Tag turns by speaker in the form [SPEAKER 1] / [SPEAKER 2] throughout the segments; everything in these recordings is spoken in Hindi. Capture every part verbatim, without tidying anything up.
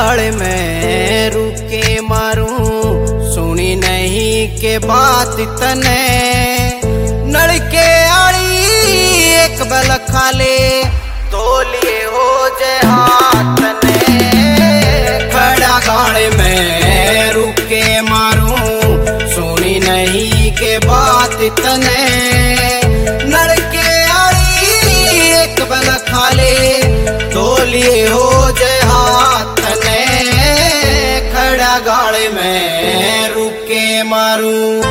[SPEAKER 1] गाल में रुके मारूं, सुनी नहीं के बात तने। नलके आड़ी एक बल खाले, तोलिए हो जे हाथ ने। खड़ा गाल में रुके मारूं, सुनी नहीं के बात तने। नलके आड़ी एक बल खाले, तोलिए हो जे हाथ ने। खड़ा गाल में रुके मारूं।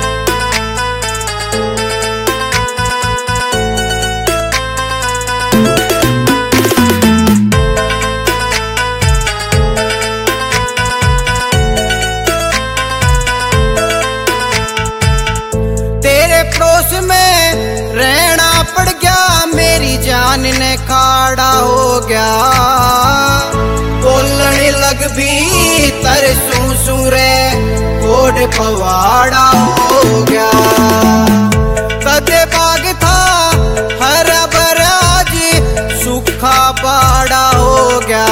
[SPEAKER 1] तेरे पड़ोस में रहना पड़ गया, मेरी जान ने खाड़ा हो गया। बोलने लग भी तरसू सूरे, कोड पवाड़ा हो गया। कदे बाग था हरा भरा, आज सूखा बाड़ा हो गया।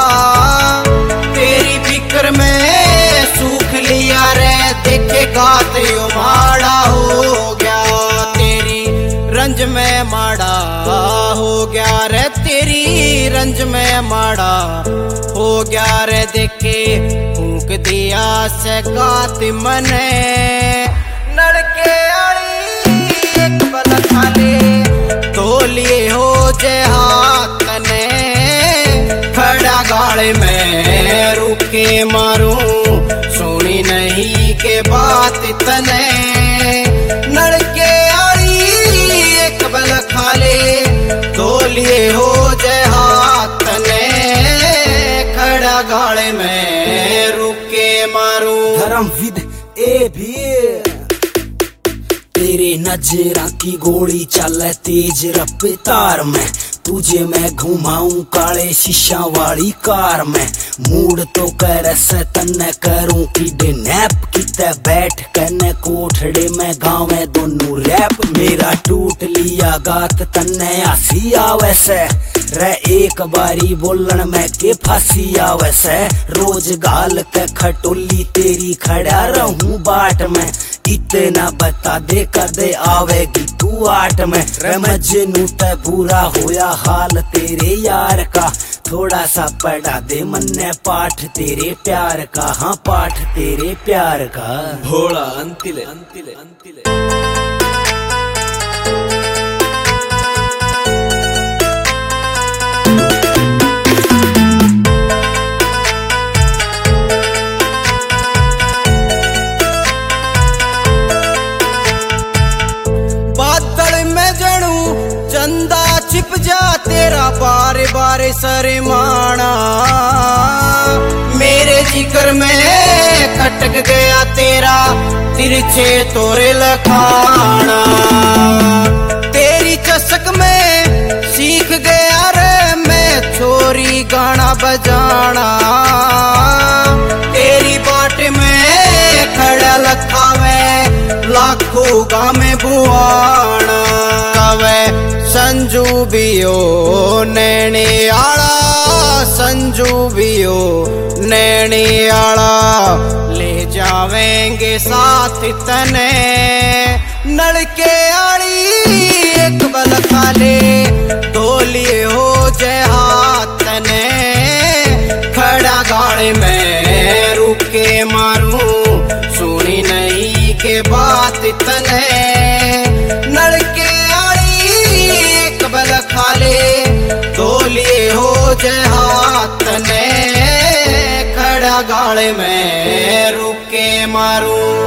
[SPEAKER 1] तेरी फिक्र में सूख लिया रे, देखेगा तो माड़ा हो गया। तेरी रंज में माड़ा हो गया रे, तेरी रंज में माड़ा हो गया रे। देखे फूक दिया से गात मने। नलके आड़ी एक बल खाले, तोलिए हो जे हाथ ने। खड़ा गाल में रुके मारूं, सुनी नहीं के बात तने। नलके आड़ी एक बल खाले, तोलिए हो जे हाथ ने। खड़ा गाल में रुके मारूं।
[SPEAKER 2] धर्मविद ए भी तेरे नजरा की गोली चले तेज रफ्तार में। तुझे मैं घुमाऊं काले शीशा वाली कार में। मूड तो कर से तन्ने करूं किडनैप, किते बैठ कने कोठड़े में गाँव में दोनों रैप। मेरा टूट लिया गात तन्ने आसी आवे से, रे एक बारी बोलन में के फांसी आवे से। रोज गाल के खटोली तेरी खड़ा रहूं बाट में। इतना बता दे कदे आवेगी तू आठ में। रे मजनू ते बुरा होया हाल तेरे यार का, थोड़ा सा पढ़ा दे मन्ने पाठ तेरे प्यार का। हाँ पाठ तेरे प्यार का।
[SPEAKER 3] भोला अंतिले अंतिले अंतिले।
[SPEAKER 1] चंदा छिप जा तेरा बारे बारे सरे माना। मेरे जिगर में खटक गया तेरा तिरछे तोरे लखाना। तेरी चसक में सीख गया रे मैं छोरी गाना बजाना। तेरी बाट में खड़ा लखावे लाखों गा में बुआना। कवे संजू बियो नैने आला, संजू बियो नैने आला। ले जावेंगे साथ तने। नलके आड़ी एक बल खाले, तोलिए हो जे हाथ ने। खड़ा गाल में रुके मारूं, सुनी नहीं के बात तने। नलके बल खाले, तोलिए हो जे हाथ ने। खड़ा गाल में रुके मारूं।